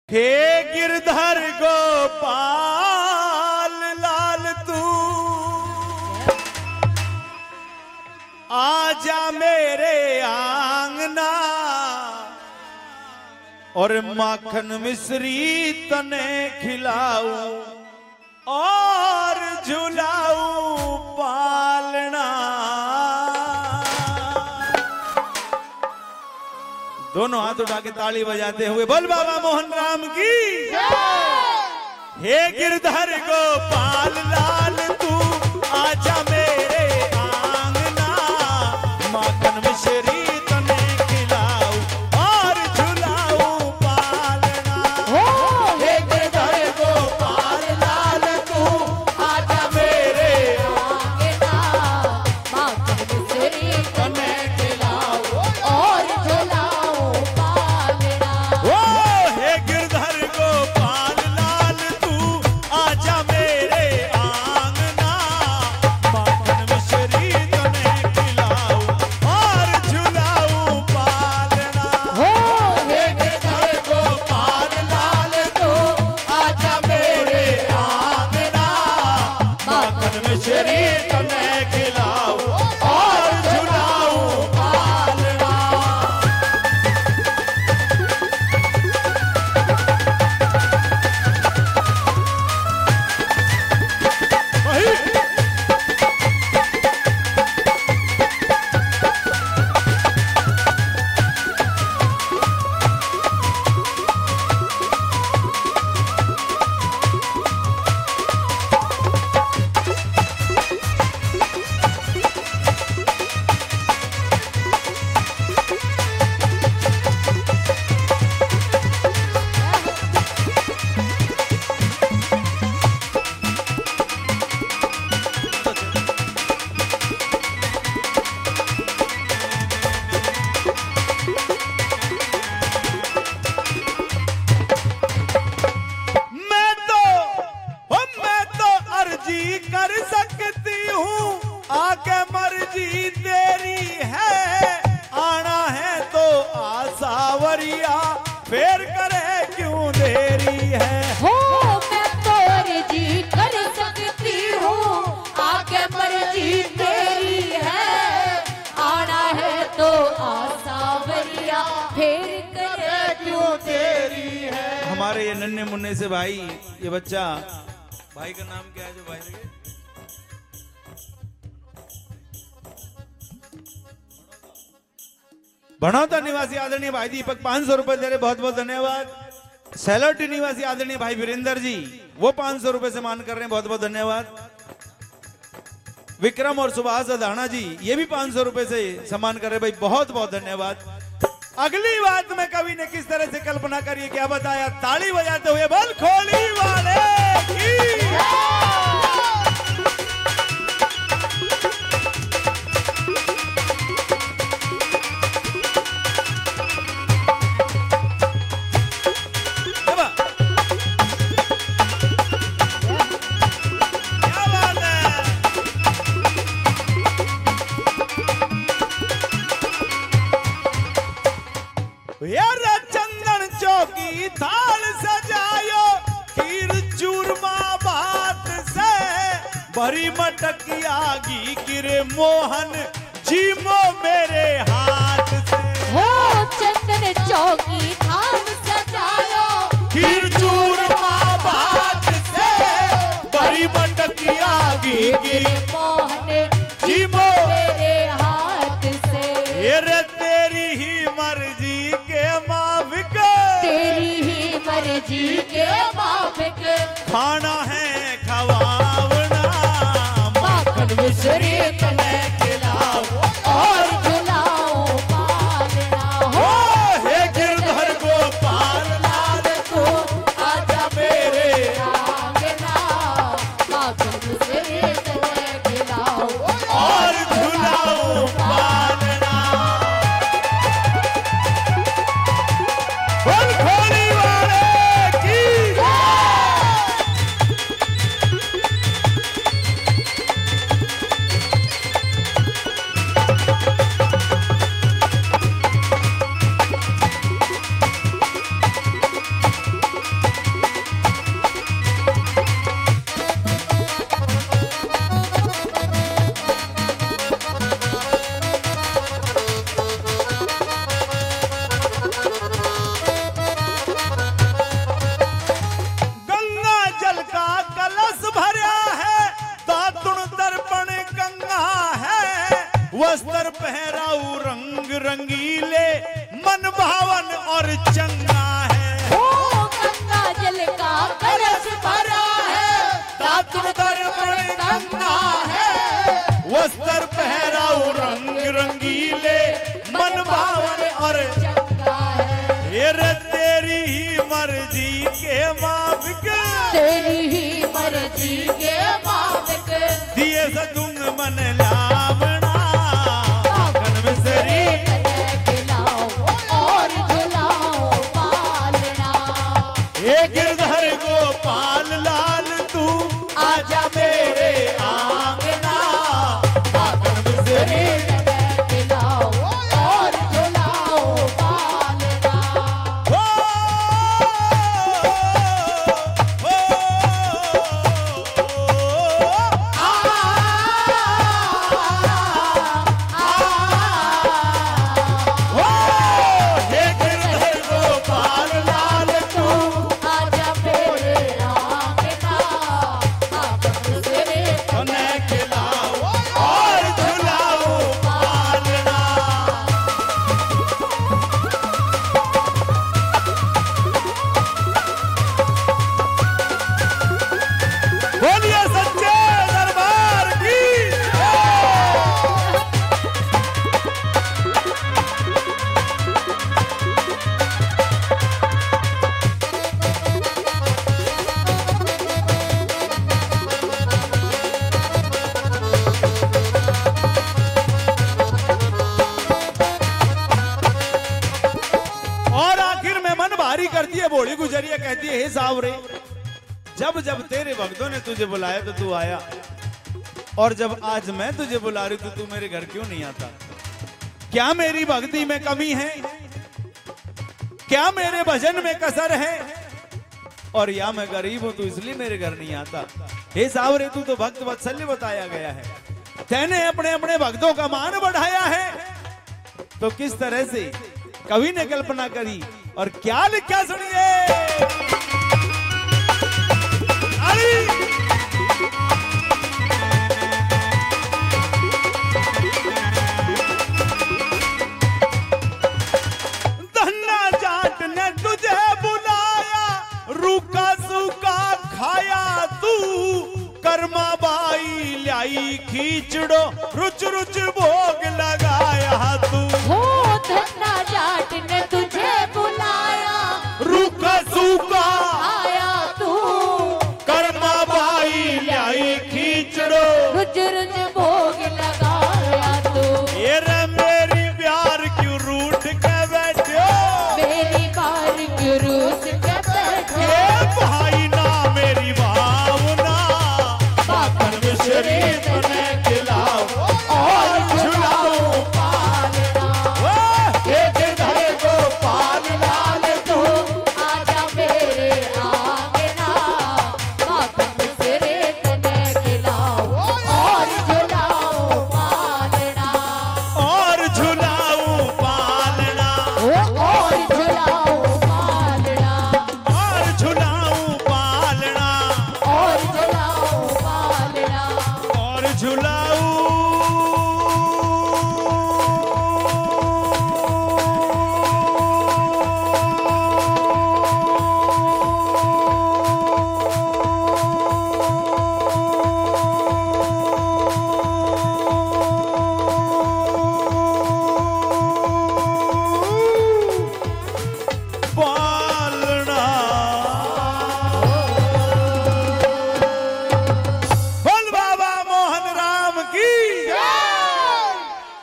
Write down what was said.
हे गिरधर गोपाल लाल तू आजा मेरे आंगना और माखन मिश्री तने खिलाऊं और झुलाऊं पालना। दोनों हाथ उठा के ताली बजाते हुए बोल बाबा मोहन राम की। हे गिरधर गोपाल लाल तू आजा मेरे आंगना माखन मिश्री तने खिलाऊं और झुलाऊं पालना। हे गिरधर गोपाल लाल तू आजा मेरे आंगना माखन मिश्री तने खिलाऊं और झुलाऊं पालना। हे गिरधर गोपाल लाल तू आजा मेरे आंगना माखन मिश्री तने खिलाऊं और झुलाऊं पालना। हे गिरधर गोपाल लाल तू आजा मेरे आंगना माखन मिश्री तने खिलाऊं और झुलाऊं पालना। वही मैं तो अर्जी कर सकती हूँ आके मर्जी तेरी है आना है तो आसावरिया फेर करे क्यों देरी है। हो मैं तो अर्जी कर सकती हूँ आगे मर्जी तेरी है आना है तो आसावरिया फेर करे क्यों तेरी है। हमारे ये नन्हे मुन्ने से भाई ये बच्चा भाई का नाम क्या है जो भाई लगे? भणौता निवासी आदरणीय भाई दीपक 500 रुपए दे रहे, बहुत बहुत धन्यवाद। सैलोटी निवासी आदरणीय भाई वीरेंद्र जी वो 500 रुपए से मान कर रहे हैं, बहुत बहुत धन्यवाद। विक्रम और सुभाष अदाना जी ये भी 500 रुपए से सम्मान कर रहे भाई, बहुत बहुत धन्यवाद। अगली बात में कवि ने किस तरह से कल्पना करिए क्या बताया, ताली बजाते हुए बोल खोली वाले की। क्या बात है। यार चंदन चौकी थाल सजायो खीर चूरमा भात से भरी मटकिया घी गिरे मोहन जीमो मेरे हाथ से। हो चंदन चौकी थाल सजायो खीर चूरमा भात से भरी मटकिया घी गिरे मोहन जीमो मेरे हाथ से। ये रे तेरी ही मर्जी के माफिक तेरी ही मर्जी के माफिक खाना है खवावना माखन मिश्री तने खिलाओ और झुलाओ पालना। हो हे गिरधर गोपाल लाल तू आजा मेरे आंगना माखन मिश्री तने खिलाओ और झुलाओ पालना। बोल खोली वाले की। वस्त्र पहराऊ रंग रंगीले मन भावन और चंगा है। ये रे तेरी ही मर्जी के माफिक तेरी ही मर्जी के मालिक दिए सदुंग मन लावना माखन मिश्री तने खिलाओ और झुलाओ पालना। ये गिरधर गोपाल लाल तू आजा मेरे आंगना माखन मिश्री तने खिलाओ और झुलाओ पालना। हो, हो, हो, हे गिरधर गोपाल लाल तू आजा मेरे आंगना माखन तेरे तने खिलाओ और झुलाओ पालना। बोलिए सच्चे दरबार की जय। और आखिर में मन भारी करती है बूढ़ी गुजरिया, कहती है हे सावरे, जब जब तेरे भक्तों ने तुझे बुलाया तो तू आया, और जब आज मैं तुझे बुला रही तो तू मेरे घर क्यों नहीं आता? क्या मेरी भक्ति में कमी है? क्या मेरे भजन में कसर है? और या मैं गरीब हूं तो इसलिए मेरे घर नहीं आता? हे सावरे, तू तो भक्त वत्सल्य बताया गया है, तेने अपने अपने भक्तों का मान बढ़ाया है, तो किस तरह से कवि ने कल्पना करी और क्या लिखा सुनिए। अरे! धन्ना जाट ने तुझे बुलाया, रूखा सूखा खाया तू, कर्मा बाई लाई खींचड़ो रुच रुच भोग